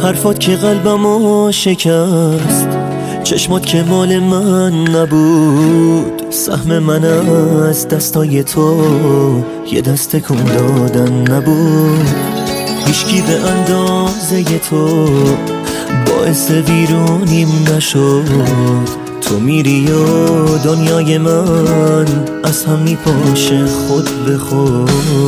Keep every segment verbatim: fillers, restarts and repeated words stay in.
حرفات که قلبمو شکست، چشمات که مال من نبود. سهم من از دستای تو یه دست کن دادن نبود. هیچکی به اندازه تو باعث ویرونیم نشد. تو میری و دنیای من از هم میپاشه خود به خود.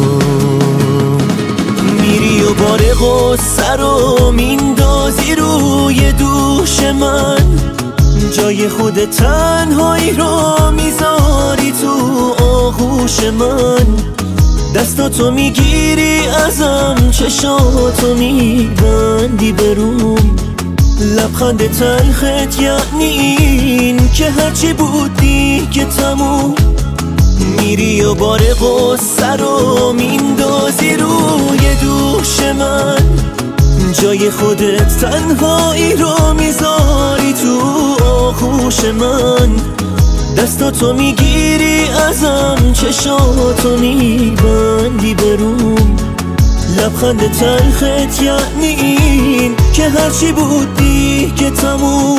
میری و بار غصه رو میندازی روی دوش من، جای خود تنهایی رو میذاری تو آغوش من. دستاتو میگیری ازم، چشاتو میبندی بروم. لبخند تلخت یعنی این که هرچی بودی که تموم. میری و بار غصه رو میندازی روی دوش من، جای خودت تنهایی رو میذاری تو آغوش من. دستاتو میگیری ازم، چشاتو میبندی بروم. لبخند تلخت یعنی این که هرچی بودی که تموم.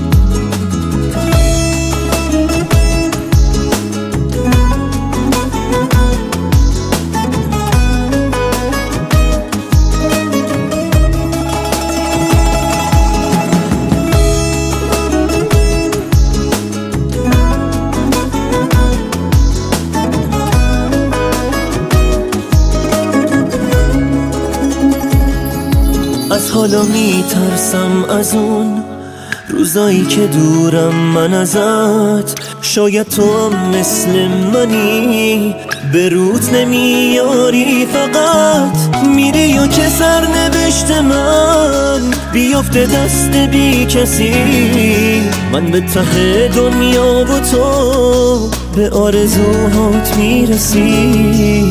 از حالا میترسم از اون روزایی که دورم من ازت. شاید تو هم مثل منی به روت نمیاری، فقط میری و که سرنوشت من بیافته دست بی کسی. من به ته دنیا و تو به آرزوهات میرسی.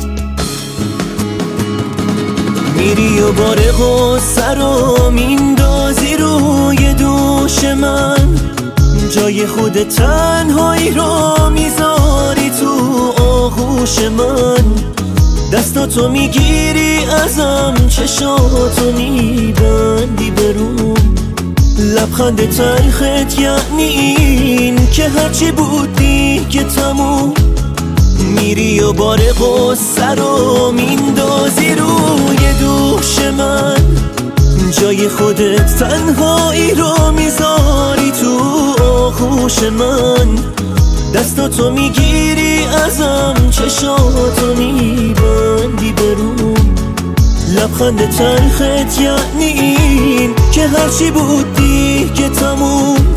میری و بار غصه رو میندازی روی دوش من، جای خود تنهایی رو میذاری تو آغوش من. دستاتو میگیری ازم، چشاتو میبندی بروم. لبخند تلخت یعنی این که هرچی بودی که تموم. میری و بار غصه رو میندازی روی دوش من، جای خودت تنهایی رو میذاری تو آغوش من. دستاتو میگیری ازم، چشاتو میبندی بروم. لبخند تلخت یعنی این که هرچی بودی که تموم.